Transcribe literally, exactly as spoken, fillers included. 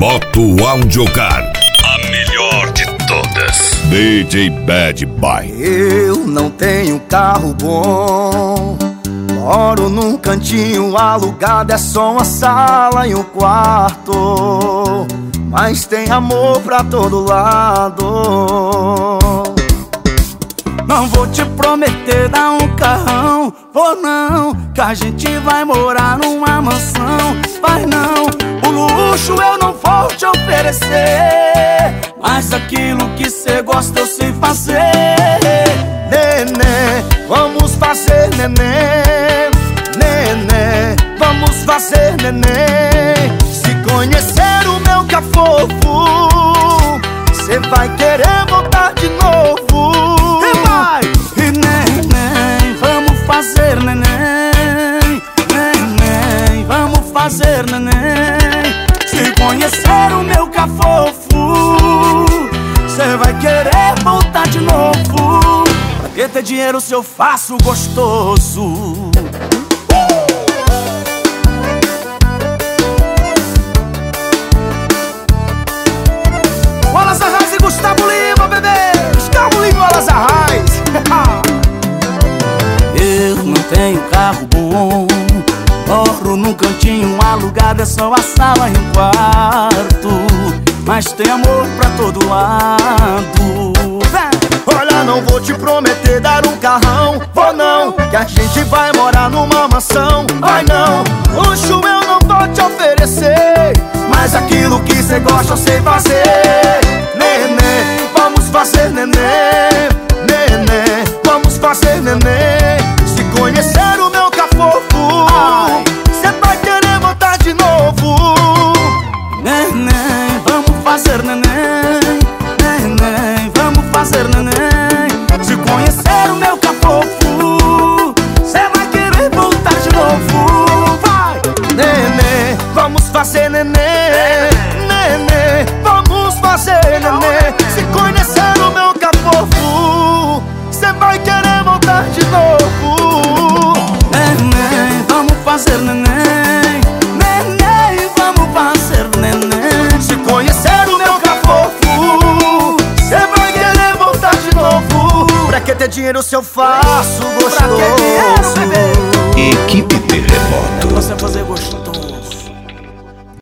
Terremoto Audiocar, a melhor de todas. D J Bad Boy. Eu não tenho carro bom, moro num cantinho alugado, é só uma sala e um quarto, mas tem amor pra todo lado. Não vou te prometer dar um carrão, vou não, que a gente vai morar numa mansão. Vai não, o luxo eu não vou te oferecer, mas aquilo que cê gosta eu sei fazer. Nenê, vamos fazer nenê, nenê, vamos fazer nenê. Se conhecer o meu cafofo, cê vai querer voltar de novo. E neném, vamos fazer neném, neném, vamos fazer neném. Se conhecer o meu cafofo, cê vai querer voltar de novo. Pra que ter dinheiro se eu faço gostoso? Wallace Arraes e Gustavo Lima, bebê! Gustavo Lima e Wallace Arraes. Eu não tenho carro bom, moro num cantinho alugado, é só a sala e um quarto, mas tem amor pra todo lado. Olha, não vou te prometer dar um carrão, vou não, que a gente vai morar numa mansão. Vai não, luxo eu não vou te oferecer, mas aquilo que cê gosta eu sei fazer. Nenê, vamos fazer nenê, nenê, vamos fazer nenê. Se conhecer o meu cafofo, cê vai querer voltar de novo. Nenê, vamos fazer nenê, nenê, vamos fazer nenê. Se conhecer o meu cafofo, cê vai querer voltar de novo. Vai! Nenê, vamos fazer nenê, nenê, vamos fazer nenê. Se conhecer o meu cafofo, cê vai querer voltar de novo. Nenê, vamos fazer nenê, nenê, vamos fazer nenê. Se conhecer o meu cafofo, cê vai querer voltar de novo. Pra que ter dinheiro se eu faço gostoso? Pra que dinheiro, bebê? Equipe Terremoto. É você fazer gostoso.